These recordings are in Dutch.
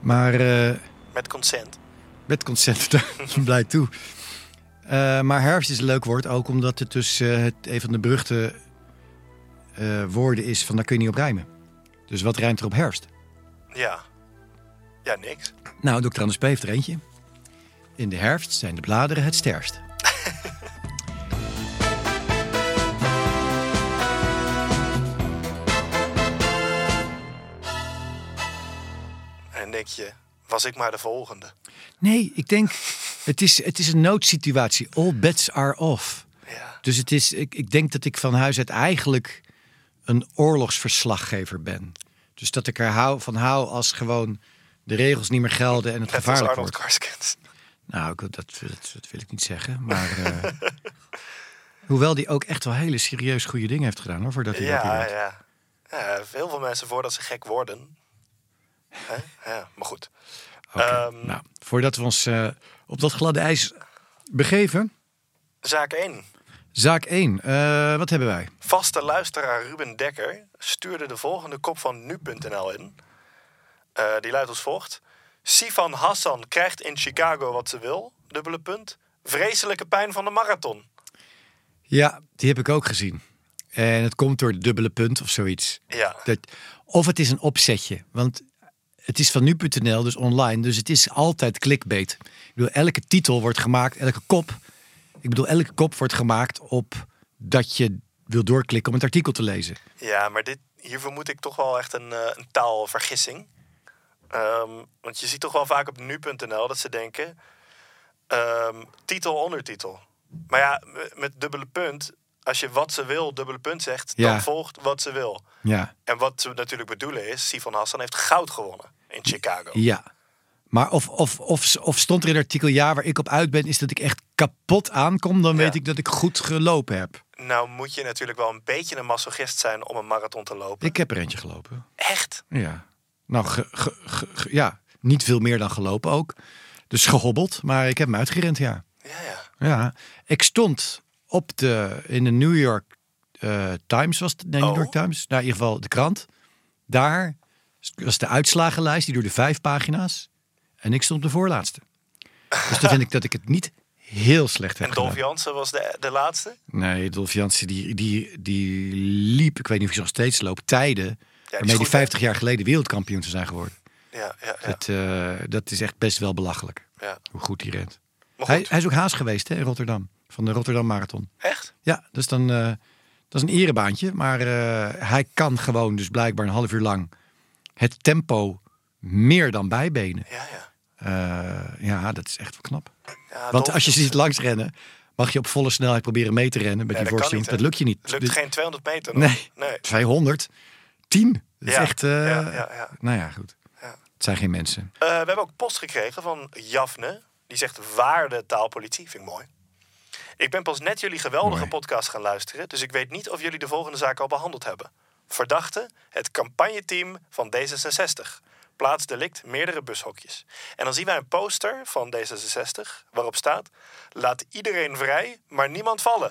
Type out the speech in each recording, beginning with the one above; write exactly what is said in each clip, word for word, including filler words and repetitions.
Maar... Uh, met consent. Met consent, daar blij toe. Uh, maar herfst is een leuk woord, ook omdat het dus uh, het, een van de beruchte uh, woorden is van daar kun je niet op rijmen. Dus wat rijmt er op herfst? Ja. Ja, niks. Nou, dokter Anders P. heeft er eentje. In de herfst zijn de bladeren het sterkst. En denk je, was ik maar de volgende? Nee, ik denk, het is, het is een noodsituatie. All bets are off. Ja. Dus het is, ik, ik denk dat ik van huis uit eigenlijk een oorlogsverslaggever ben. Dus dat ik er hou, van hou als gewoon de regels niet meer gelden en het Net gevaarlijk als Arnold wordt. Karskens. Nou, dat, dat, dat wil ik niet zeggen. Maar uh, hoewel die ook echt wel hele serieus goede dingen heeft gedaan, hoor, voordat hij Ja, werd. ja. ja. Heel veel mensen voordat ze gek worden. Hè? Ja, maar goed. Okay, um, nou, voordat we ons uh, op dat gladde ijs begeven. Zaak één. Zaak één. Uh, wat hebben wij? Vaste luisteraar Ruben Dekker stuurde de volgende kop van nu punt n l in. Uh, die luidt als volgt. Sifan Hassan krijgt in Chicago wat ze wil. Dubbele punt. Vreselijke pijn van de marathon. Ja, die heb ik ook gezien. En het komt door de dubbele punt of zoiets. Ja. Dat, of het is een opzetje. Want het is van nu punt n l, dus online. Dus het is altijd clickbait. Ik bedoel, elke titel wordt gemaakt, elke kop. Ik bedoel, elke kop wordt gemaakt op dat je wil doorklikken om het artikel te lezen. Ja, maar dit, hier vermoed ik toch wel echt een, uh, een taalvergissing. Um, want je ziet toch wel vaak op nu punt n l dat ze denken... Um, titel, ondertitel. Maar ja, met dubbele punt... Als je wat ze wil, dubbele punt zegt... Ja. dan volgt wat ze wil. Ja. En wat ze natuurlijk bedoelen is... Sifan Hassan heeft goud gewonnen in Chicago. Ja. Maar of, of, of, of stond er in het artikel... ja, waar ik op uit ben, is dat ik echt kapot aankom... dan ja. weet ik dat ik goed gelopen heb. Nou moet je natuurlijk wel een beetje een masochist zijn... om een marathon te lopen. Ik heb er eentje gelopen. Echt? Ja. Nou, ge, ge, ge, ge, ja, niet veel meer dan gelopen ook. Dus gehobbeld, maar ik heb hem uitgerend, ja. Ja, ja. Ja, ik stond op de, in de New York uh, Times, was het, nee, oh. New York Times, nou, in ieder geval de krant. Daar was de uitslagenlijst, die duurde vijf pagina's. En ik stond op de voorlaatste. Dus dan vind ik dat ik het niet heel slecht heb En Dolf gedaan. Jansen was de, de laatste? Nee, Dolf Jansen, die, die, die liep, ik weet niet of hij nog steeds loopt, tijden... Ja, die waarmee goed, die vijftig jaar geleden wereldkampioen te zijn geworden. Ja, ja, ja. Het, uh, dat is echt best wel belachelijk. Ja. Hoe goed hij rent. Maar Hij, goed. hij is ook haas geweest, hè, in Rotterdam. Van de Rotterdam Marathon. Echt? Ja, dus dan, uh, dat is een erebaantje. Maar uh, hij kan gewoon dus blijkbaar een half uur lang het tempo meer dan bijbenen. Ja, ja. Uh, ja, dat is echt wel knap. Ja, Want Dolf als je ze Jansen- ziet langs rennen, mag je op volle snelheid proberen mee te rennen met Ja, die dat kan voorsprong. niet, hè? Dat lukt je niet. Lukt Dus- geen tweehonderd meter nog. Nee. nee. tweehonderd, tien. Dat is Ja, echt... Uh, ja, ja, ja. Nou ja, goed. Ja. Het zijn geen mensen. Uh, we hebben ook post gekregen van Jafne. Die zegt waarde taalpolitie. Vind ik mooi. Ik ben pas net jullie geweldige Mooi. podcast gaan luisteren. Dus ik weet niet of jullie de volgende zaak al behandeld hebben. Verdachte, het campagneteam van D zesenzestig. Plaatsdelict, meerdere bushokjes. En dan zien wij een poster van D zesenzestig waarop staat... Laat iedereen vrij, maar niemand vallen.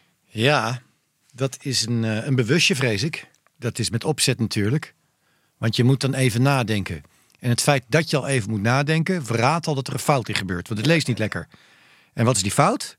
Ja, dat is een, uh, een bewustje, vrees ik. Dat is met opzet natuurlijk. Want je moet dan even nadenken. En het feit dat je al even moet nadenken... verraadt al dat er een fout in gebeurt. Want het leest niet lekker. En wat is die fout?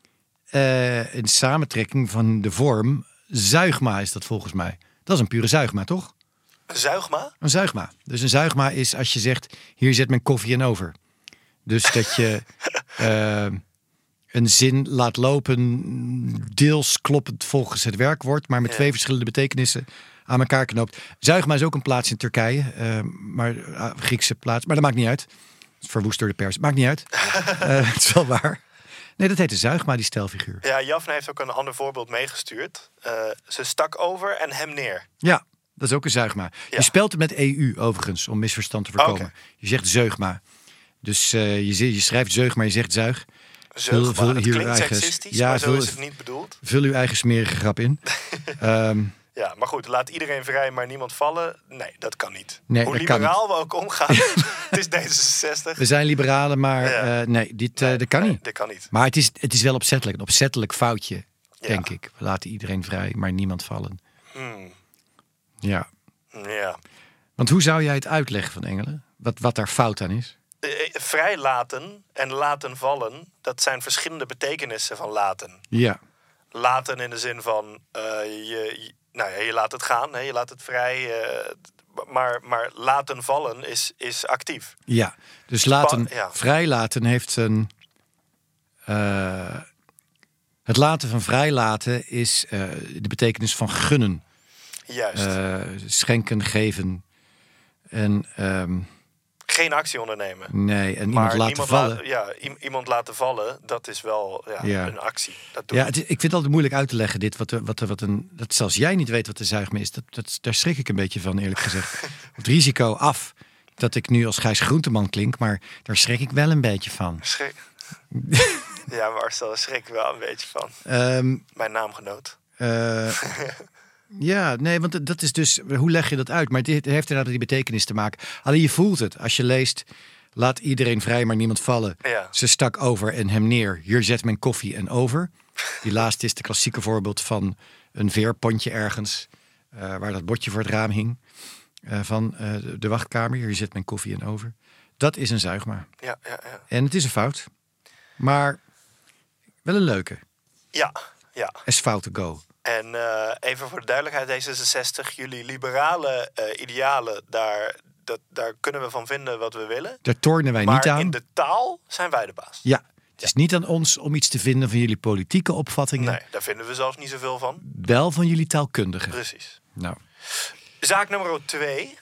Uh, een samentrekking van de vorm... zuigma is dat volgens mij. Dat is een pure zuigma, toch? Een zuigma? Een zuigma. Dus een zuigma is als je zegt... hier zet mijn koffie in over. Dus dat je... uh, een zin laat lopen, deels kloppend volgens het werkwoord... maar met Ja. twee verschillende betekenissen aan elkaar knoopt. Zuigma is ook een plaats in Turkije, uh, maar uh, Griekse plaats. Maar dat maakt niet uit. Het is verwoest door de pers. Maakt niet uit. uh, het is wel waar. Nee, dat heet de Zuigma, die stelfiguur. Ja, Jafne heeft ook een ander voorbeeld meegestuurd. Uh, ze stak over en hem neer. Ja, dat is ook een Zuigma. Ja. Je spelt het met E U overigens, om misverstand te voorkomen. Oké. Je zegt Zeugma. Dus uh, je, je schrijft Zeug, maar je zegt Zuig. Zeugma. vul Het hier klinkt eigen- seksistisch, ja, maar zo vul- is het niet bedoeld. Vul uw eigen smerige grap in. um, Ja, maar goed, laat iedereen vrij, maar niemand vallen. Nee, dat kan niet. Nee, Hoe dat kan liberaal we ook omgaan. Het is D zesenzestig. we zijn liberalen, maar Ja. uh, nee, dit, uh, Nee, dat kan nee, niet. Dat kan niet. Maar het is, het is wel opzettelijk. Een opzettelijk foutje, Ja. denk ik. We laten iedereen vrij, maar niemand vallen. Hmm. Ja. Ja. Want hoe zou jij het uitleggen Van Engelen? wat, wat daar fout aan is? Uh, vrijlaten en laten vallen, dat zijn verschillende betekenissen van laten. Ja. Laten in de zin van, uh, je, je, nou ja, je laat het gaan, hè, je laat het vrij... Uh, maar, maar laten vallen is, is actief. Ja, dus laten, ja. vrijlaten heeft een... Uh, het laten van vrijlaten is uh, de betekenis van gunnen. Juist. Uh, schenken, geven. En... Um, Geen actie ondernemen. Nee, en maar iemand laten iemand vallen. La- ja, i- iemand laten vallen, dat is wel ja, ja. een actie. Dat doe ja, het is, ik vind het altijd moeilijk uit te leggen dit. Wat, wat, wat een, dat zelfs jij niet weet wat de zuigme is. Dat, dat, daar schrik ik een beetje van, eerlijk gezegd. Het risico af dat ik nu als Gijs Groenteman klink, maar daar schrik ik wel een beetje van. Schrik. Ja, Marcel, daar schrik ik wel een beetje van. Um, Mijn naamgenoot. Uh, Ja, nee, want dat is dus... Hoe leg je dat uit? Maar het heeft inderdaad die betekenis te maken. Alleen je voelt het. Als je leest... Laat iedereen vrij, maar niemand vallen. Ja. Ze stak over en hem neer. Hier zet men koffie en over. Die laatste is de klassieke voorbeeld van een veerpontje ergens. Uh, waar dat bordje voor het raam hing. Uh, van uh, de wachtkamer. Hier zet men koffie en over. Dat is een zuigma. Ja, ja, ja. En het is een fout. Maar wel een leuke. Ja, ja. As fout to go. En uh, even voor de duidelijkheid, D zesenzestig, jullie liberale uh, idealen, daar, dat, daar kunnen we van vinden wat we willen. Daar tornen wij maar niet aan. Maar in de taal zijn wij de baas. Ja, het ja. is niet aan ons om iets te vinden van jullie politieke opvattingen. Nee, daar vinden we zelfs niet zoveel van. Wel van jullie taalkundigen. Precies. Nou. Zaak nummer twee.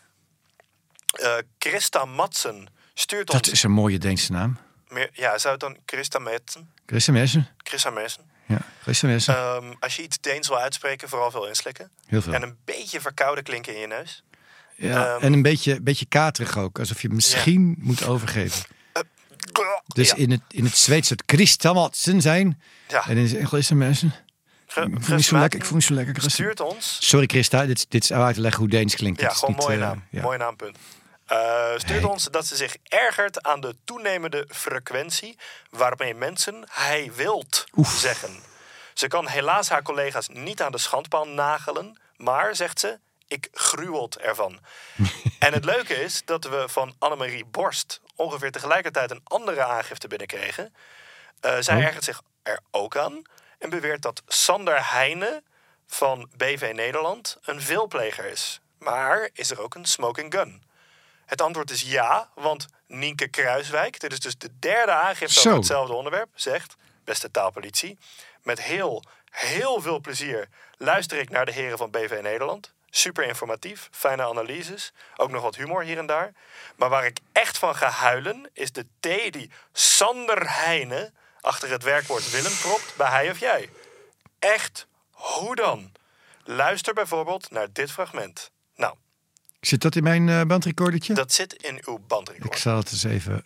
Uh, Christa Madsen stuurt dat ons... Dat is een mooie Deense naam. Meer, ja, zou het dan Christa Madsen? Christa Madsen. Christa Madsen. Ja, Christa Madsen. Um, als je iets Deens wil uitspreken, vooral veel inslikken. Heel veel. En een beetje verkouden klinken in je neus. Ja, um, en een beetje, beetje katerig ook. Alsof je misschien ja. moet overgeven. Uh, dus ja. in, het, in het Zweeds het Christa Madsen zijn. Ja. En in het Engels mensen. Ik voel niet zo lekker. Ik voel niet zo lekker. Christa. Stuurt ons. Sorry Christa, dit, dit is uit te leggen hoe Deens klinkt. Ja, dit gewoon niet, mooie uh, naam. Ja. Mooie naampunt. Uh, stuurt hey. ons dat ze zich ergert aan de toenemende frequentie waarmee mensen hij wilt Oef. zeggen. Ze kan helaas haar collega's niet aan de schandpaal nagelen, maar, zegt ze, ik gruwelt ervan. En het leuke is dat we van Annemarie Borst ongeveer tegelijkertijd een andere aangifte binnenkregen. Uh, zij oh. ergert zich er ook aan en beweert dat Sander Heijnen van B V Nederland een veelpleger is. Maar is er ook een smoking gun? Het antwoord is ja, want Nienke Kruiswijk, dit is dus de derde aangifte over hetzelfde onderwerp, zegt, beste taalpolitie, met heel, heel veel plezier luister ik naar de heren van B V Nederland. Super informatief, fijne analyses, ook nog wat humor hier en daar. Maar waar ik echt van ga huilen, is de T die Sander Heijnen achter het werkwoord Willem propt bij hij of jij. Echt, hoe dan? Luister bijvoorbeeld naar dit fragment. Nou. Zit dat in mijn uh, bandrecordertje? Dat zit in uw bandrecorder. Ik zal het eens even...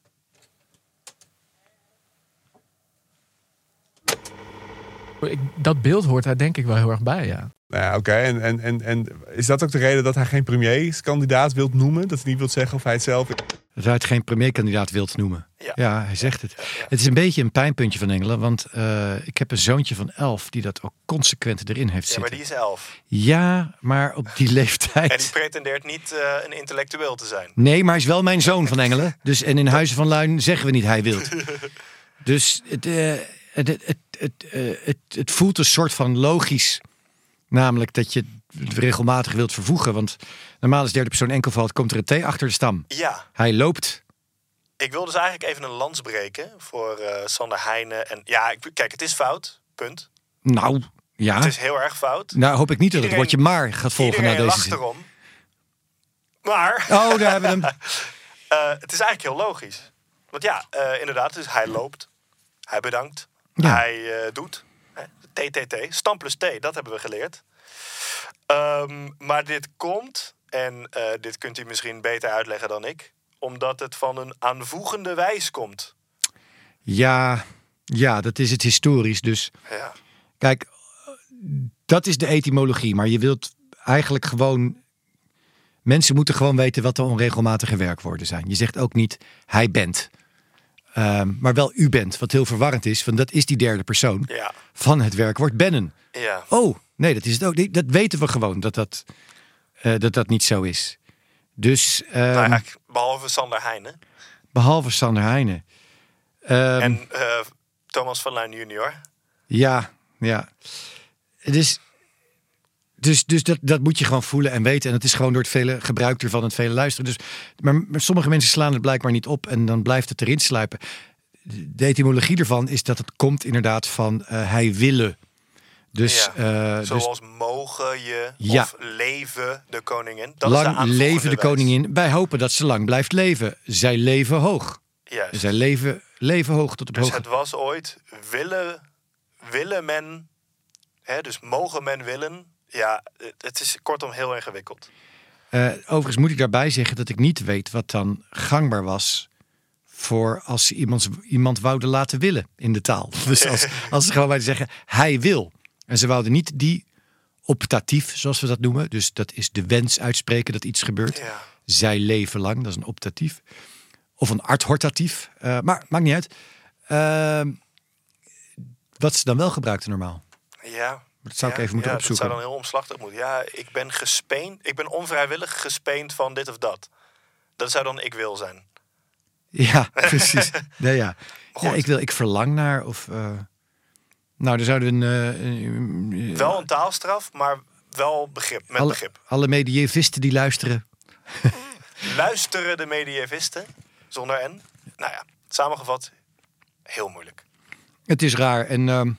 Ik, dat beeld hoort daar denk ik wel heel erg bij, ja. Nou ja, oké. Okay. En, en, en, en is dat ook de reden dat hij geen premierskandidaat wilt noemen? Dat hij niet wilt zeggen of hij het zelf... Dat hij het geen premierkandidaat wilt noemen. Ja, ja hij zegt het. Ja, ja. Het is een beetje een pijnpuntje van Engelen. Want uh, ik heb een zoontje van elf die dat ook consequent erin heeft ja, zitten. Ja, maar die is elf. Ja, maar op die leeftijd... En die pretendeert niet uh, een intellectueel te zijn. Nee, maar hij is wel mijn zoon van Engelen. Dus, en in Huizen van Luin zeggen we niet hij wilt. Dus het, uh, het, het, het, het, uh, het, het voelt een soort van logisch... Namelijk dat je het regelmatig wilt vervoegen. Want normaal is derde persoon enkelvoud, komt er een T achter de stam. Ja. Hij loopt. Ik wil dus eigenlijk even een lans breken voor uh, Sander Heijnen. En ja, ik, kijk, het is fout. Punt. Nou, ja. Het is heel erg fout. Nou, hoop ik niet dat iedereen, het woordje maar gaat volgen naar deze lacht zin. erom. Maar... Oh, daar hebben we hem. uh, het is eigenlijk heel logisch. Want ja, uh, inderdaad, dus hij loopt. Hij bedankt. Ja. Hij uh, doet. T T T. Stam plus T, dat hebben we geleerd. Um, maar dit komt, en uh, dit kunt u misschien beter uitleggen dan ik, omdat het van een aanvoegende wijs komt. Ja, ja, dat is het historisch. Dus ja. Kijk, dat is de etymologie. Maar je wilt eigenlijk gewoon... Mensen moeten gewoon weten wat de onregelmatige werkwoorden zijn. Je zegt ook niet, hij bent. Um, maar wel u bent, wat heel verwarrend is. Want dat is die derde persoon ja. van het werkwoord bennen. Ja. Oh, nee, dat is het ook. Dat weten we gewoon, dat dat, uh, dat, dat niet zo is. Dus, um, nou ja, behalve Sander Heijnen. Behalve Sander Heijnen. Um, en uh, Thomas van Luijn junior. Ja, ja. Dus, dus, dus dat, dat moet je gewoon voelen en weten. En het is gewoon door het vele gebruik ervan en het vele luisteren. Dus, maar, maar sommige mensen slaan het blijkbaar niet op en dan blijft het erin sluipen. De etymologie ervan is dat het komt inderdaad van uh, hij willen. Dus, ja, uh, zoals dus, mogen je ja. of leven de koningin. Dat lang is de leven de wijs. koningin. Wij hopen dat ze lang blijft leven. Zij leven hoog. Juist. Zij leven, leven hoog tot op Dus hoog. het was ooit willen, willen men, hè, dus mogen men willen. Ja, het is kortom heel ingewikkeld. Uh, overigens moet ik daarbij zeggen dat ik niet weet wat dan gangbaar was voor als ze iemand, iemand wouden laten willen in de taal. Dus als, als ze gewoon wouden zeggen, hij wil. En ze wouden niet die optatief, zoals we dat noemen. Dus dat is de wens uitspreken dat iets gebeurt. Ja. Zij leven lang, dat is een optatief. Of een adhortatief. Uh, maar maakt niet uit. Uh, wat ze dan wel gebruikten normaal. Ja. Dat zou ja, ik even moeten ja, opzoeken. Dat zou dan heel omslachtig moeten. Ja, ik ben gespeend. Ik ben onvrijwillig gespeend van dit of dat. Dat zou dan ik wil zijn. Ja, precies. Nee, ja. ja, ik wil, ik verlang naar of. Uh, nou, er zouden we een. Uh, uh, wel een taalstraf, maar wel begrip met alle, begrip. Alle medievisten die luisteren. Luisteren de medievisten zonder n. Nou ja, samengevat, heel moeilijk. Het is raar en. Um,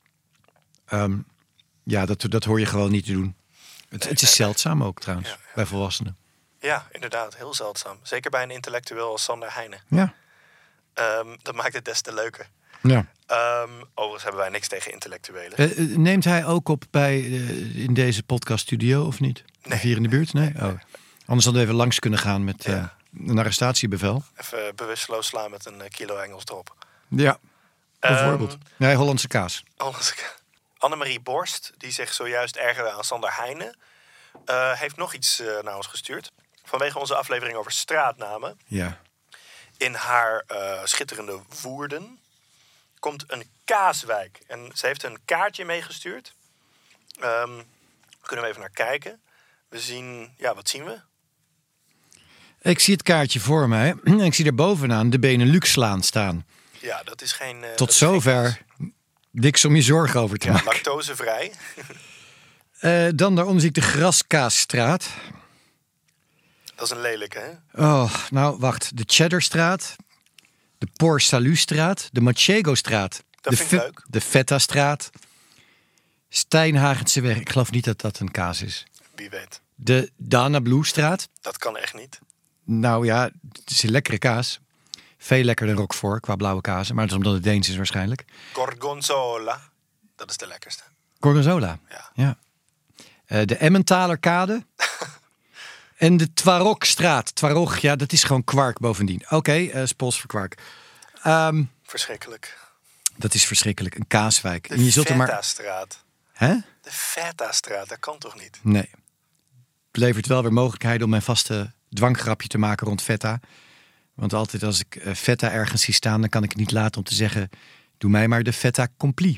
um, ja, dat, dat hoor je gewoon niet te doen. Het, Nee, het is nee, zeldzaam nee. ook trouwens, Ja, ja. bij volwassenen. Ja, inderdaad, heel zeldzaam. Zeker bij een intellectueel als Sander Heijnen. Ja. Um, dat maakt het des te leuker. ja. Um, overigens hebben wij niks tegen intellectuelen. Uh, neemt hij ook op bij uh, in deze podcaststudio of niet? Nee. Of hier in de buurt? Nee? Nee, Oh. nee. Anders hadden we even langs kunnen gaan met uh, Ja. een arrestatiebevel. Even bewusteloos slaan met een uh, kilo Engels erop. Ja, bijvoorbeeld. Um, Nee, Hollandse kaas. Anders. Annemarie Borst, die zich zojuist ergerde aan Sander Heijnen, uh, heeft nog iets uh, naar ons gestuurd. Vanwege onze aflevering over straatnamen. Ja. In haar uh, schitterende Woerden komt een kaaswijk. En ze heeft een kaartje meegestuurd. Um, kunnen we even naar kijken. We zien, ja, wat zien we? Ik zie het kaartje voor mij. Ik zie er bovenaan de Benelux-laan staan. Ja, dat is geen... Uh, Tot dat is zover geen niks om je zorgen over te ja, maken. lactosevrij. Uh, dan daaronder zie ik de Graskaasstraat. Dat is een lelijke, hè? Oh, nou wacht. De Cheddarstraat. De Port Salut-straat. De Manchego-straat. Dat de vind ik leuk. De Vetta-straat. Stijnhagense weg. Ik geloof niet dat dat een kaas is. Wie weet. De Dana Blue-straat. Dat kan echt niet. Nou ja, het is een lekkere kaas. Veel lekkerder dan Roquefort qua blauwe kazen. Maar dat is omdat het Deens is waarschijnlijk. Gorgonzola. Dat is de lekkerste. Gorgonzola. Ja. ja. Uh, de Emmentalerkade. En de Twarokstraat. Twarog, ja, dat is gewoon kwark bovendien. Oké, okay, uh, Spols voor kwark. Um, Verschrikkelijk. dat is verschrikkelijk. Een kaaswijk. De En je zult er maar... Feta-straat. Hè? De Feta-straat, dat kan toch niet? Nee. Het levert wel weer mogelijkheden om mijn vaste dwanggrapje te maken rond Feta. Want altijd als ik uh, Feta ergens zie staan, dan kan ik het niet laten om te zeggen, doe mij maar de Feta Compli.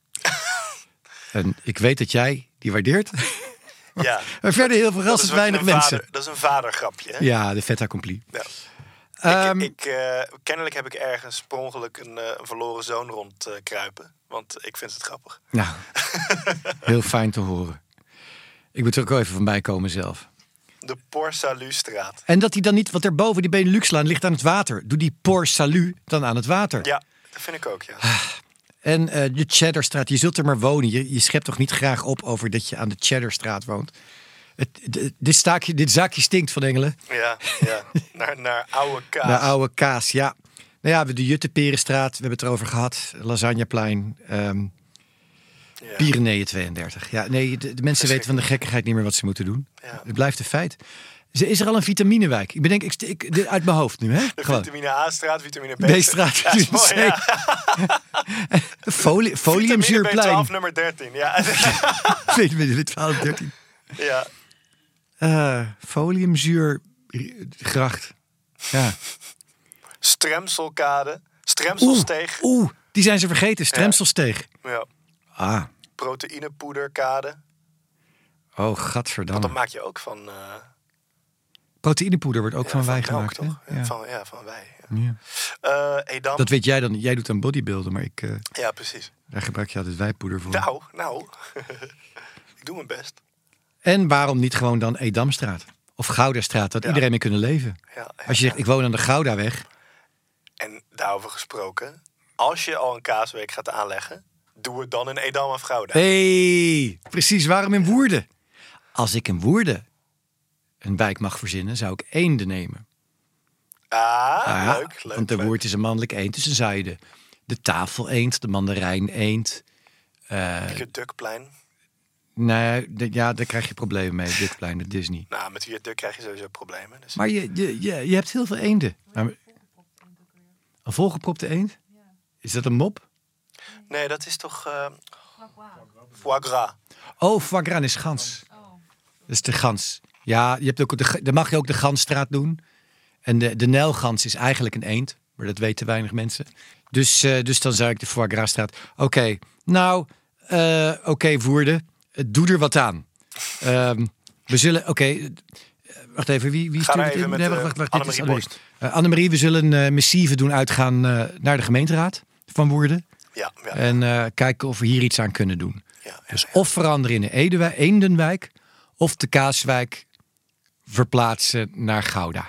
En ik weet dat jij die waardeert. Ja. Maar verder heel verrassend Dat is weinig een mensen. Vader, dat is een vadergrapje, hè? Ja, de Feta Compli. Ja. Um, ik, ik, uh, kennelijk heb ik ergens per ongeluk een, uh, een verloren zoon rond uh, kruipen. Want ik vind het grappig. Nou, heel fijn te horen. Ik moet er ook wel even van bij komen zelf. De Port Salut-straat. En dat hij dan niet, want daarboven die Benelux-laan ligt aan het water. Doe die Port Salut dan aan het water. Ja, dat vind ik ook, ja. En uh, de Cheddarstraat, je zult er maar wonen. Je, je schept toch niet graag op over dat je aan de Cheddarstraat woont. Het, d- dit, staakje, dit zaakje stinkt van Engelen. Ja, ja. Naar, naar oude kaas. Naar oude kaas, ja. Nou ja, we hebben de Jutteperenstraat, we hebben het erover gehad. Lasagneplein, um, Ja. Pyreneeën tweeëndertig. Ja, nee, de, de mensen weten van de gekkigheid niet meer wat ze moeten doen. Ja. Het blijft een feit. Is er al een vitaminewijk? Ik bedenk, ik, ik, dit uit mijn hoofd nu, hè? De Gewoon. vitamine A-straat, vitamine B-straat. B-straat, Ja, is mooi, vitamine ja. Folie, foliumzuurplein. Vitamine B twaalf nummer dertien, ja. Vitamine B twaalf, dertien. ja. Uh, foliumzuurgracht. Ja. Stremselkade. Stremselsteeg. Oeh, oeh, die zijn ze vergeten. Stremselsteeg. Ja. Ah, Proteïnepoederkade. oh, gadverdamme. Dat maak je ook van... Uh... Proteïnepoeder wordt ook Ja, van wij melk, gemaakt. toch? Hè? Ja. Ja. Van, ja, van wij. Ja. Ja. Uh, Edam. Dat weet jij dan. Jij doet aan bodybuilden, maar ik, uh, Ja, precies. daar gebruik je altijd wijpoeder voor. Nou, nou. Ik doe mijn best. En waarom niet gewoon dan Edamstraat? Of Goudastraat, dat Ja. iedereen mee kunnen leven. Ja, ja, Als je zegt, ja. ik woon aan de Goudaweg. En daarover gesproken. Als je al een kaasweek gaat aanleggen, doe het dan in Edam of Gouda. Hey, precies, waarom in Woerden? Als ik in Woerden een wijk mag verzinnen, zou ik eenden nemen. Ah, Ah, ja, leuk, leuk. want de leuk. woord is een mannelijk eend, dus dan zou je de, de tafel eend, de mandarijn eend. Uh, Viaductplein. nee, de, ja, daar krijg je problemen mee, Dukplein, de Disney. Nou, met Viaduct krijg je sowieso problemen. Dus... Maar je, je, je, je hebt heel veel eenden. Maar, een volgepropte eend? Is dat een mop? Nee, dat is toch... Uh... Foie gras. Oh, foie gras is gans. Dat is de gans. Ja, je hebt ook de, dan mag je ook de gansstraat doen. En de, de Nijlgans is eigenlijk een eend. Maar dat weten weinig mensen. Dus, uh, dus dan zou ik de foie gras straat. Oké, okay, nou, uh, oké okay, Woerden. Uh, doe er wat aan. Um, we zullen, oké... Okay, uh, wacht even, wie, wie stuurt het in? Met, nee, wacht, wacht, wacht, Annemarie dit is Borst. Uh, Annemarie, we zullen een uh, missieve doen uitgaan uh, naar de gemeenteraad van Woerden. Ja, ja. En uh, kijken of we hier iets aan kunnen doen. Ja, ja, dus ja. of veranderen in de Edewij, Eendenwijk, of de Kaaswijk verplaatsen naar Gouda.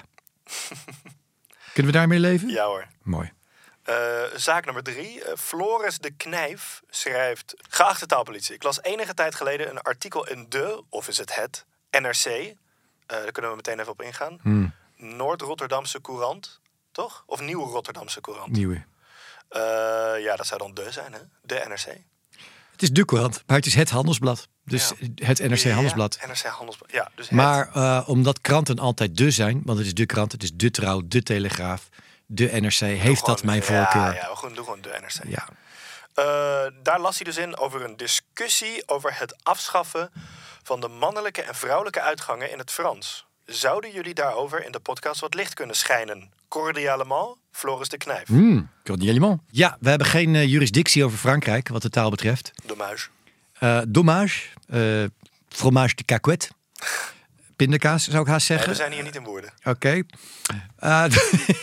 Kunnen we daarmee leven? Ja hoor. Mooi. Uh, zaak nummer drie. Uh, Floris de Knijf schrijft... Geachte taalpolitie, ik las enige tijd geleden een artikel in de, of is het het, N R C. Uh, daar kunnen we meteen even op ingaan. Hmm. Noord-Rotterdamse Courant, toch? Of Nieuw-Rotterdamse Courant. Nieuwe. Uh, ja, dat zou dan de zijn, hè? De N R C. Het is de Courant, maar het is het Handelsblad. Dus ja. het N R C Handelsblad. Ja, N R C Handelsblad. Ja, dus maar uh, omdat kranten altijd de zijn, want het is de krant, het is de Trouw, de Telegraaf, de N R C, heeft gewoon, dat mijn voorkeur. Ja, ja, we doen gewoon de N R C. Ja. Uh, daar las hij dus in over een discussie over het afschaffen van de mannelijke en vrouwelijke uitgangen in het Frans. Zouden jullie daarover in de podcast wat licht kunnen schijnen? Cordialement, Floris de Knijf. Mm, cordialement. Ja, we hebben geen uh, jurisdictie over Frankrijk, wat de taal betreft. Dommage. Uh, dommage. Uh, fromage de cacahuète. Pindakaas, zou ik haast zeggen. Nee, we zijn hier niet in Woerden. Oké. Okay. Uh,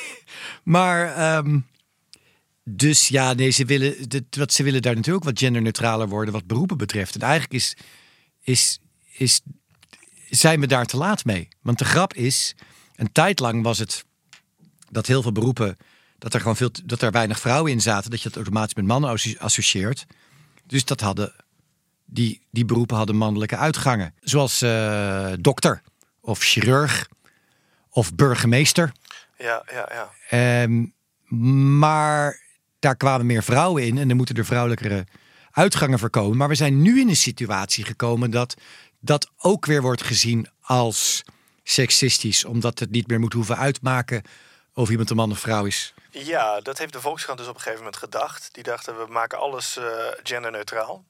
maar, um, dus ja, nee, ze willen, de, wat, ze willen daar natuurlijk ook wat genderneutraler worden wat beroepen betreft. En eigenlijk is, is, is, zijn we daar te laat mee. Want de grap is, een tijd lang was het dat heel veel beroepen, dat er gewoon veel, dat er weinig vrouwen in zaten, dat je het automatisch met mannen associeert. Dus dat hadden, die, die beroepen hadden mannelijke uitgangen. Zoals uh, dokter, of chirurg, of burgemeester. Ja, ja, ja. Um, maar daar kwamen meer vrouwen in en er moeten er vrouwelijkere uitgangen voor komen. Maar we zijn nu in een situatie gekomen dat dat ook weer wordt gezien als seksistisch, omdat het niet meer moet hoeven uitmaken of iemand een man of vrouw is. Ja, dat heeft de Volkskrant dus op een gegeven moment gedacht. Die dachten, we maken alles uh, genderneutraal.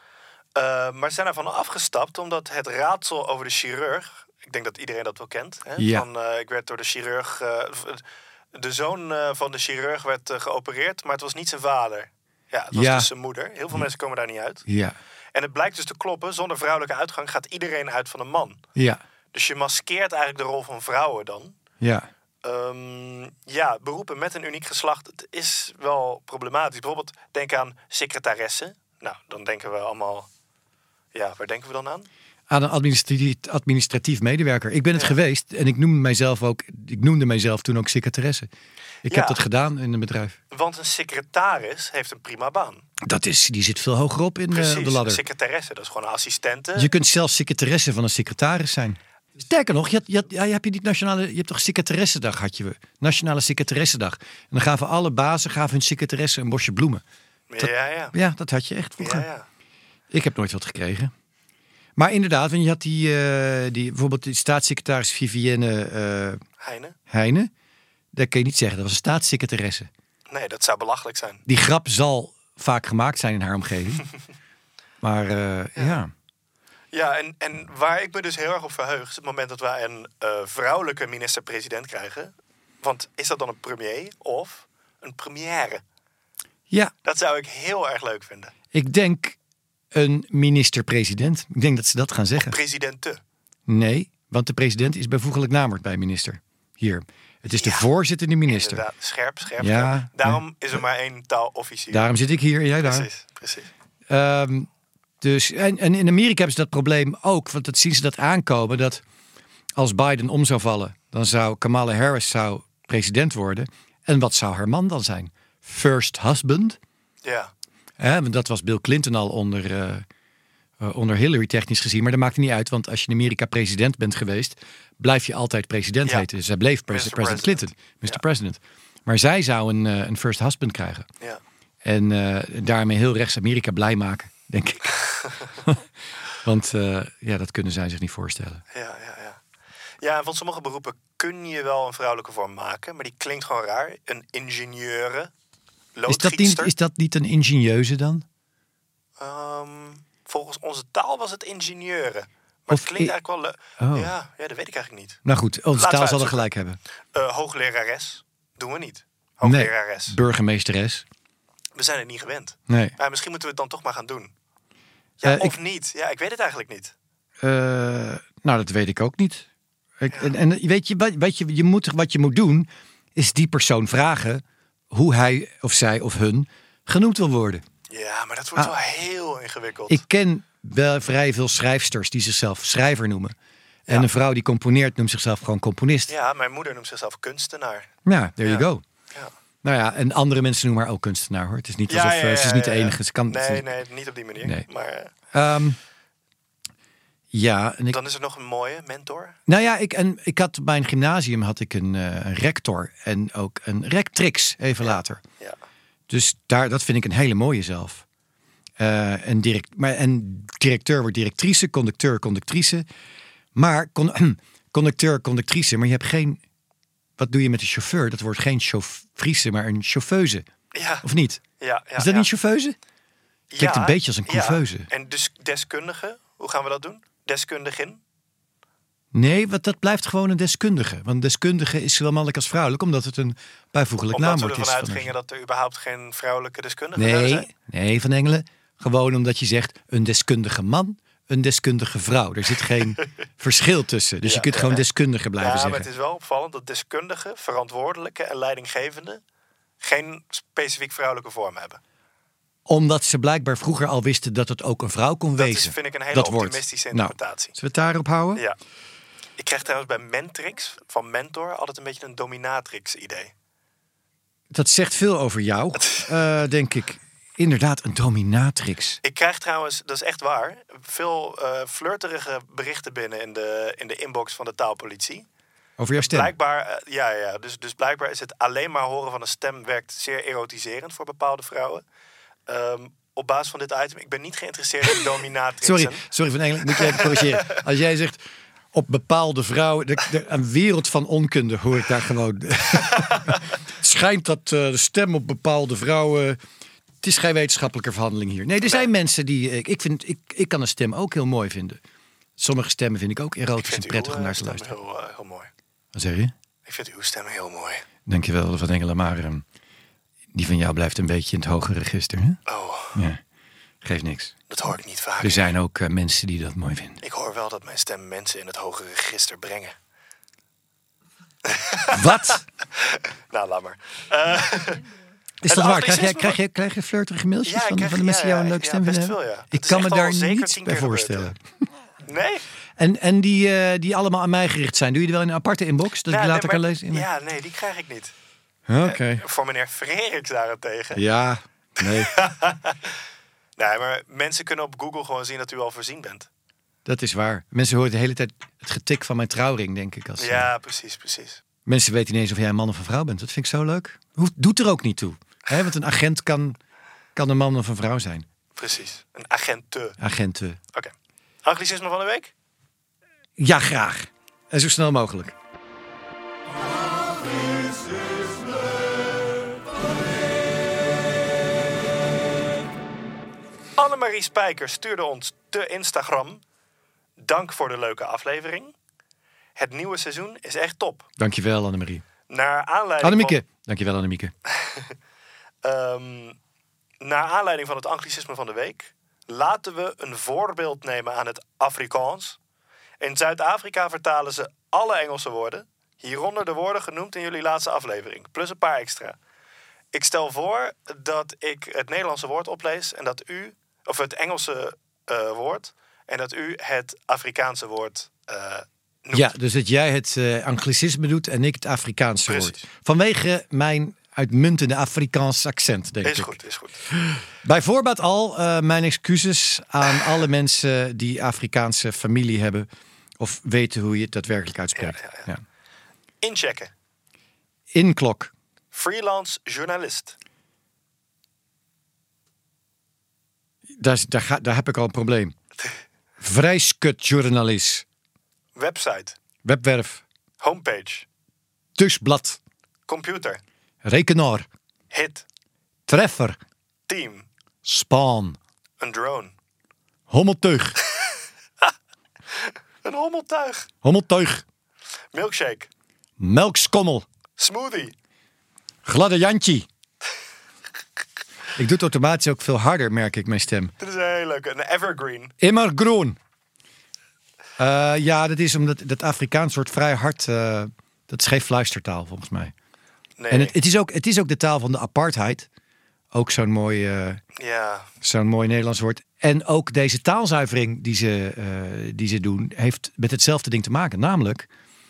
Uh, maar ze zijn ervan afgestapt omdat het raadsel over de chirurg, ik denk dat iedereen dat wel kent. Hè? Ja. Van, uh, ik werd door de chirurg, uh, de zoon uh, van de chirurg werd uh, geopereerd, maar het was niet zijn vader. Ja, het was ja. dus zijn moeder. Heel veel ja. mensen komen daar niet uit. Ja. En het blijkt dus te kloppen, zonder vrouwelijke uitgang gaat iedereen uit van een man. Ja. Dus je maskeert eigenlijk de rol van vrouwen dan. Ja. Um, ja, beroepen met een uniek geslacht, het is wel problematisch. Bijvoorbeeld, denk aan secretaresse. Nou, dan denken we allemaal... Ja, waar denken we dan aan? Aan een administratief, administratief medewerker. Ik ben het ja. geweest en ik noemde mijzelf ook. Ik noemde mijzelf toen ook secretaresse. Ik ja. heb dat gedaan in een bedrijf. Want een secretaris heeft een prima baan. Dat is, die zit veel hoger op in Precies, uh, de ladder. Een secretaresse, dat is gewoon een assistente. Je kunt zelfs secretaresse van een secretaris zijn. Sterker nog, je, had, je, had, ja, je hebt je niet nationale, je hebt toch secretaressendag had je we. Nationale secretaressendag. En dan gaven alle bazen gaven hun secretaresse een bosje bloemen. Dat, ja, ja. Ja, dat had je echt vroeger. Ja, ja. Ik heb nooit wat gekregen. Maar inderdaad, want je had die, uh, die bijvoorbeeld die staatssecretaris Vivienne uh, Heine. Heine. Dat kun je niet zeggen, dat was een staatssecretaresse. Nee, dat zou belachelijk zijn. Die grap zal vaak gemaakt zijn in haar omgeving. maar uh, ja. ja. Ja, en, en waar ik me dus heel erg op verheug is het moment dat wij een uh, vrouwelijke minister-president krijgen. Want is dat dan een premier of een première? Ja. Dat zou ik heel erg leuk vinden. Ik denk een minister-president. Ik denk dat ze dat gaan zeggen. Presidente. Nee, Want de president is bijvoeglijk naamwoord bij minister. Hier. Het is de Ja, voorzittende minister. Inderdaad, scherp, scherp. Ja, scherp. Daarom is er maar één taalofficier. Daarom zit ik hier en jij daar. Precies, precies. Um, dus, en, en in Amerika hebben ze dat probleem ook. Want dat zien ze dat aankomen. Dat als Biden om zou vallen, dan zou Kamala Harris zou president worden. En wat zou haar man dan zijn? First husband. Ja. Hè, want dat was Bill Clinton al onder, uh, uh, onder Hillary technisch gezien. Maar dat maakt niet uit. Want als je in Amerika president bent geweest, blijf je altijd president Ja. heten. Dus zij bleef pres- mister president President. Clinton. mister Ja. President. Maar zij zou een, uh, een first husband krijgen. Ja. En uh, daarmee heel rechts Amerika blij maken, denk ik. Want uh, ja, dat kunnen zij zich niet voorstellen. Ja, ja, ja. Ja, en van sommige beroepen kun je wel een vrouwelijke vorm maken, maar die klinkt gewoon raar. Een ingenieure, Is dat, niet, loodgietster. is dat niet een ingenieuze dan? Um, volgens onze taal was het ingenieuren. Maar Of het klinkt i- eigenlijk wel leuk. Oh. Ja, ja, dat weet ik eigenlijk niet. Nou goed, onze Laten taal we zal er uitzoeken. gelijk hebben. Uh, hooglerares doen we niet. Hooglerares. Burgemeesteres. We zijn het niet gewend. Nee. Maar misschien moeten we het dan toch maar gaan doen. Ja, Uh, of ik- niet. Ja, ik weet het eigenlijk niet. Uh, nou, dat weet ik ook niet. Ik, en, en weet je, wat, wat je, je moet, wat je moet doen, is die persoon vragen hoe hij of zij of hun genoemd wil worden. Ja, maar dat wordt Ah. wel heel ingewikkeld. Ik ken wel vrij veel schrijfsters die zichzelf schrijver noemen. En Ja. een vrouw die componeert noemt zichzelf gewoon componist. Ja, Ja, mijn moeder noemt zichzelf kunstenaar. there Ja. you go. Ja. Nou ja, en andere mensen noemen haar ook kunstenaar hoor. Het is niet Ja, alsof ja, uh, ze is niet de ja, ja. enige. Ze kan, Nee, nee, niet op die manier. Nee. Maar uh, Um, ja, en ik, dan is er nog een mooie mentor. nou ja, ik, en ik had bij een gymnasium had ik een, uh, een rector en ook een rectrix even later. Ja. Dus daar, dat vind ik een hele mooie zelf. Uh, en, direct, maar, en directeur wordt directrice, conducteur, conductrice. Maar con, conducteur, conductrice, maar je hebt geen... Wat doe je met de chauffeur? Dat wordt geen chauffrice, maar een chauffeuse. Ja. Of niet? Ja, ja, Is dat ja. niet chauffeuse? Klinkt een beetje als een couveuse. Ja. En dus deskundige, hoe gaan we dat doen? Deskundigin? Nee, want dat blijft gewoon een deskundige. Want een deskundige is zowel mannelijk als vrouwelijk, omdat het een bijvoeglijk Omdat we naamwoord is. ervan van een- uitgingen dat er überhaupt geen vrouwelijke deskundigen zouden Nee, zijn? nee, Van Engelen. Gewoon omdat je zegt een deskundige man, een deskundige vrouw. Er zit geen verschil tussen. Dus Ja, je kunt ja, gewoon ja. deskundige blijven Ja, maar zeggen. het is wel opvallend dat deskundigen, verantwoordelijke en leidinggevende geen specifiek vrouwelijke vorm hebben. Omdat ze blijkbaar vroeger al wisten dat het ook een vrouw kon Dat wezen. is, vind ik, een hele dat woord. optimistische Nou, interpretatie. zullen we het daarop houden? Ja. Ik krijg trouwens bij Mentrix van Mentor altijd een beetje een dominatrix idee. Dat zegt veel over jou, uh, denk ik. Inderdaad, een dominatrix. Ik krijg trouwens, dat is echt waar, veel uh, flirterige berichten binnen in de, in de inbox van de taalpolitie. Over jouw stem. Blijkbaar, uh, ja, ja dus, dus blijkbaar is het alleen maar horen van een stem werkt zeer erotiserend voor bepaalde vrouwen. Um, op basis van dit item, ik ben niet geïnteresseerd in dominatrixen. Sorry, sorry Van Engelen, moet je even corrigeren. Als jij zegt op bepaalde vrouwen, de, de, een wereld van onkunde hoor ik daar gewoon. Het schijnt dat uh, de stem op bepaalde vrouwen. Het is geen wetenschappelijke verhandeling hier. Nee, er zijn Nee. mensen die. Ik, ik, vind, ik, ik kan een stem ook heel mooi vinden. Sommige stemmen vind ik ook Ik erotisch en vind prettig uw om uh, naar te stem luisteren. heel, uh, heel mooi. Wat zeg je? Ik vind uw stem heel mooi. Dankjewel Van Engelen, maar um, die van jou blijft een beetje in het hoge register. Hè? Oh, Ja, geeft niks. dat hoor ik niet vaak. Er zijn ook uh, mensen die dat mooi vinden. Ik hoor wel dat mijn stem mensen in het hogere register brengen. Wat? Nou, laat maar. Uh, Is Het dat waar? Krijg je, anglicisme krijg je, krijg je flirterige mailtjes Ja, ik van, krijg- van de mensen die ja, jou een ja, leuke ja, stem best vinden veel, hebben? ja. Ik Dat is kan me echt al daar zeker niets tien bij keer gebeurd, voorstellen. nee? En, en die, uh, die allemaal aan mij gericht zijn, doe je die wel in een aparte inbox? Dat Ja, ik nee, later kan maar- lezen? In mijn- Ja, nee, die krijg ik niet. Oké. Voor meneer Freriks daarentegen. Ja, nee, Nee, maar mensen kunnen op Google gewoon zien dat u al voorzien bent. dat is waar. Mensen horen de hele tijd het getik van mijn trouwring, denk ik. Als, uh, Ja, precies, precies. mensen weten niet eens of jij een man of een vrouw bent. Dat vind ik zo leuk. Hoeft, doet er ook niet toe. Hè? Want een agent kan, kan een man of een vrouw zijn. Precies. Een agente. Agenten. Oké. Anglicisme van de week? Ja, graag. En zo snel mogelijk. Annemarie Spijker stuurde ons de Instagram. Dank voor de leuke aflevering. Het nieuwe seizoen is echt top. Dankjewel, Annemarie. Naar aanleiding Annemieke. Dankjewel, Annemieke. van, um, naar aanleiding van het anglicisme van de week laten we een voorbeeld nemen aan het Afrikaans In Zuid-Afrika vertalen ze alle Engelse woorden. Hieronder de woorden genoemd in jullie laatste aflevering. Plus een paar extra. Ik stel voor dat ik het Nederlandse woord oplees en dat u, of het Engelse uh, woord, en dat u het Afrikaanse woord uh, noemt. Ja, dus dat jij het uh, anglicisme doet en ik het Afrikaanse Precies. woord. Vanwege mijn uitmuntende Afrikaans accent, denk Is ik. goed, is goed. Bij voorbaat al uh, mijn excuses aan alle mensen die Afrikaanse familie hebben of weten hoe je het daadwerkelijk uitspreekt. Ja, ja, Ja. ja. Inchecken. Inklok. Freelance journalist. Daar, is- daar, ga, daar heb ik al een probleem. Vrijskutjournalist. Website. Webwerf. Homepage. Tusblad. Computer. Rekenaar. Hit. Treffer. Team. Spaan. Een drone. Hommeltuig. Een hommeltuig. Hommeltuig. Milkshake. Melkskommel. Smoothie. Gladde Jantje. Ik doe het automatisch ook veel harder, merk ik, mijn stem. Dit is een heel leuke. Een evergreen. Immer groen. Uh, ja, dat is omdat dat Afrikaans wordt vrij hard. Uh, dat is geen fluistertaal, volgens mij. Nee. En het, het, is ook, het is ook de taal van de apartheid. Ook zo'n mooi, uh, Ja. zo'n mooi Nederlands woord. En ook deze taalzuivering die ze, uh, die ze doen, heeft met hetzelfde ding te maken. Namelijk,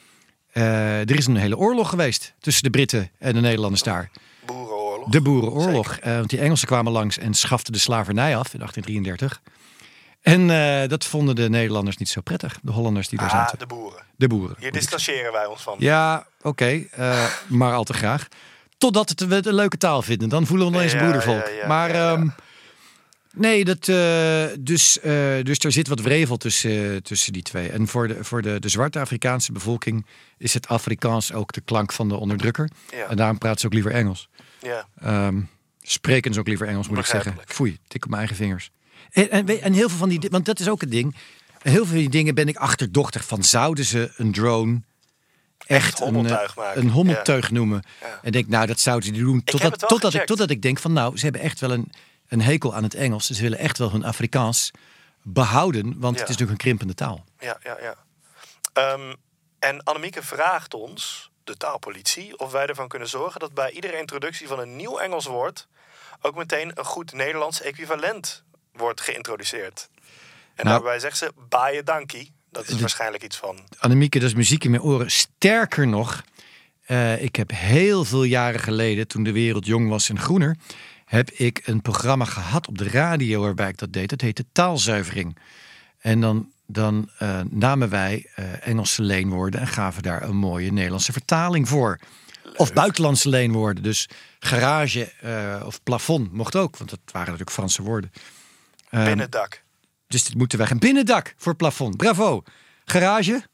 uh, er is een hele oorlog geweest tussen de Britten en de Nederlanders daar. Boerenoorlog. De Boerenoorlog. Uh, want die Engelsen kwamen langs en schaften de slavernij af in achttien drieëndertig. En uh, dat vonden de Nederlanders niet zo prettig. De Hollanders die daar Ah, zaten. de boeren. De boeren. Hier distancieren wij ons van. Ja, oké. Okay, uh, maar al te graag. Totdat het, we het een leuke taal vinden. Dan voelen we ons ineens Ja, een broedervolk. ja, ja, maar ja, ja. Um, nee, dat, uh, dus, uh, dus er zit wat wrevel tussen, uh, tussen die twee. En voor, de, voor de, de zwarte Afrikaanse bevolking is het Afrikaans ook de klank van de onderdrukker. Ja. En daarom praten ze ook liever Engels. Ja. Um, spreken ze ook liever Engels, moet ik zeggen. Begrijpelijk. Foei, tik op mijn eigen vingers. En, en, weet- en heel veel van die, want dat is ook het ding. Heel veel van die dingen ben ik achterdochtig van. Zouden ze een drone echt een, hommeltuig eh, maken. een hommeltuig noemen? Ja. En denk, nou, dat zouden ze doen. heb Totdat, het wel totdat, ik, gecheckt. totdat ik denk van, nou, ze hebben echt wel een, een hekel aan het Engels. Ze willen echt wel hun Afrikaans behouden, want Ja. het is natuurlijk een krimpende taal. Ja, ja, ja. Um, en Annemieke vraagt ons, de taalpolitie, of wij ervan kunnen zorgen dat bij iedere introductie van een nieuw Engels woord ook meteen een goed Nederlands equivalent wordt geïntroduceerd. En Nou, daarbij zegt ze, baaie dankie. Dat is de- waarschijnlijk iets van... Annemieke, dat is muziek in mijn oren. Sterker nog, uh, ik heb heel veel jaren geleden, toen de wereld jong was en groener, heb ik een programma gehad op de radio waarbij ik dat deed. Dat heette Taalzuivering. En dan, dan uh, namen wij uh, Engelse leenwoorden en gaven daar een mooie Nederlandse vertaling voor. Leuk. Of buitenlandse leenwoorden. Dus garage uh, of plafond mocht ook, want dat waren natuurlijk Franse woorden. Um, Binnendak. Dus dit moeten wij gaan. Binnendak voor plafond. Bravo. Garage.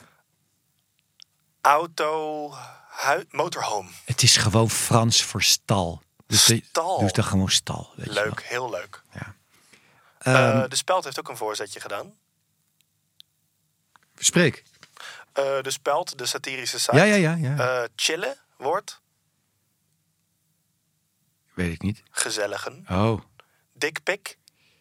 Auto, hui- motorhome. Het is gewoon Frans voor stal. Dus de- Stal. Dus dan gewoon stal. Weet je wel. Leuk, heel leuk. Ja. Uh, Um, de Speld heeft ook een voorzetje gedaan. Spreek. Uh, de Speld, de satirische site. Ja, ja, ja. ja. Uh, chillen wordt Weet ik niet. gezelligen. Oh. Dikpik,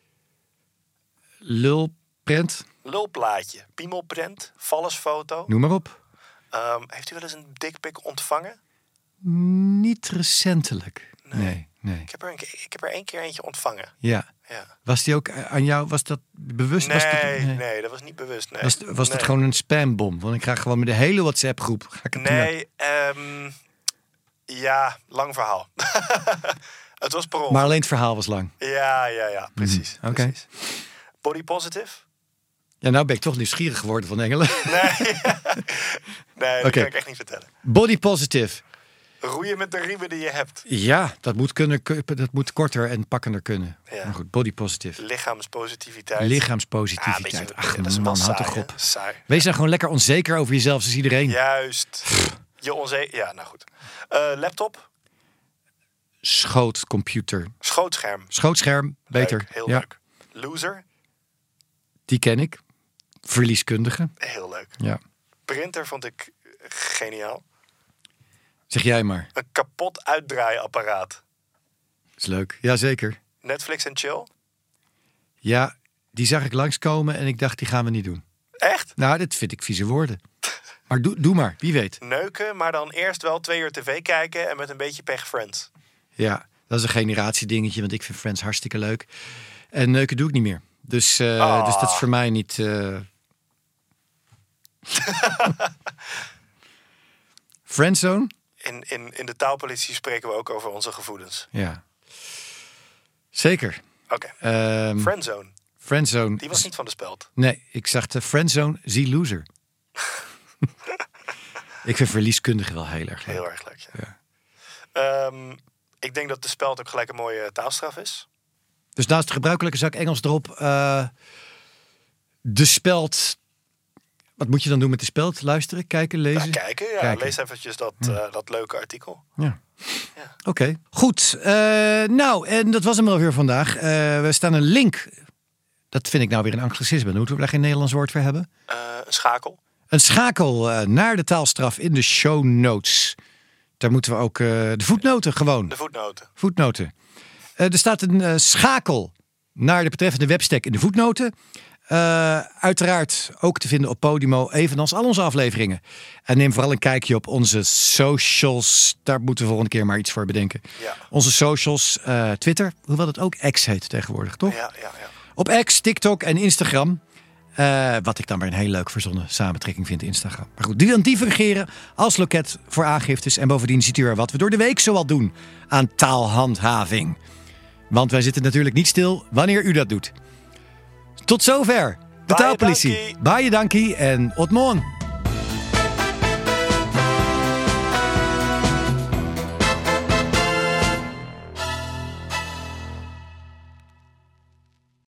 Lulprent. lulplaatje, piemelprent, vallesfoto. Noem maar op. Um, heeft u wel eens een dikpik ontvangen? Niet recentelijk. Nee, nee. Ik heb er, een, keer- ik heb er één keer eentje ontvangen. Ja. Ja. Was die ook aan jou? Was dat bewust? Nee, was dat, nee. dat was niet bewust. Nee. Was, was dat Nee. gewoon een spambom? Want ik ga gewoon met de hele WhatsApp groep. Ga ik het doen. Nee, um, ja, lang verhaal. Het was per ongeluk. Maar alleen het verhaal was lang. Ja, ja, ja, precies. Mhm, oké. precies. Body positive? Ja, nou ben ik toch nieuwsgierig geworden van Engelen. Nee, nee dat Oké. kan ik echt niet vertellen. Body positive. Roeien met de riemen die je hebt. Ja, dat moet, kunnen, dat moet korter en pakkender kunnen. Ja. Maar goed, body positive. Lichaamspositiviteit. Ja, Lichaamspositiviteit. beetje- Ach dat is wel man, houd saai, toch hè? op. Saai. Wees dan gewoon lekker onzeker over jezelf, zoals iedereen. Juist. Je onzeker. Ja, nou goed. Uh, laptop, Schootcomputer. schootscherm. Schootscherm, beter. Leuk, heel ja, leuk. Loser, die ken ik. Verlieskundige. heel leuk. Ja. Printer vond ik geniaal. Zeg jij maar. Een kapot uitdraaiapparaat. Is leuk. Jazeker. Netflix en chill. Ja, die zag ik langskomen en ik dacht, die gaan we niet doen. Echt? Nou, dit vind ik vieze woorden. Maar doe, doe maar, wie weet. Neuken, maar dan eerst wel twee uur tv kijken en met een beetje pech Friends. Ja, dat is een generatiedingetje, want ik vind Friends hartstikke leuk. En neuken doe ik niet meer. Dus, uh, Ah. dus dat is voor mij niet... Uh... Friendzone? In, in, in de taalpolitie spreken we ook over onze gevoelens. Ja. Zeker. Oké. Okay. Um, Friendzone. Friendzone. Die was niet van de speld. Nee, ik zag de Friendzone, zie loser. Ik vind verlieskundige wel heel erg leuk. Heel erg leuk, ja. ja. Um, ik denk dat de speld ook gelijk een mooie taalstraf is. Dus naast de gebruikelijke zak Engels erop... Uh, de speld... Wat moet je dan doen met de speld? Luisteren, kijken, lezen? Ja, kijken, ja. kijken. Lees eventjes dat, uh, dat leuke artikel. Ja. ja. Oké, okay. Goed. Uh, nou, en dat was hem alweer vandaag. Uh, we staan een link. Dat vind ik nou weer een anglicisme. Dan moeten we daar geen Nederlands woord voor hebben. Uh, een schakel. Een schakel uh, naar de taalstraf in de show notes. Daar moeten we ook uh, de voetnoten gewoon. De voetnoten. Voetnoten. Uh, er staat een uh, schakel naar de betreffende webstack in de voetnoten. Uh, uiteraard ook te vinden op Podimo, evenals al onze afleveringen. En neem vooral een kijkje op onze socials. Daar moeten we volgende keer maar iets voor bedenken. Ja. Onze socials, uh, Twitter, hoewel het ook X heet tegenwoordig, toch? Ja, ja, ja. Op X, TikTok en Instagram. Uh, wat ik dan weer een heel leuk verzonnen samentrekking vind, Instagram. Maar goed, die dan die fungeren als loket voor aangiftes. En bovendien ziet u er wat we door de week zoal doen aan taalhandhaving. Want wij zitten natuurlijk niet stil wanneer u dat doet. Tot zover. De taalpolitie. Baie dankie en tot morgen.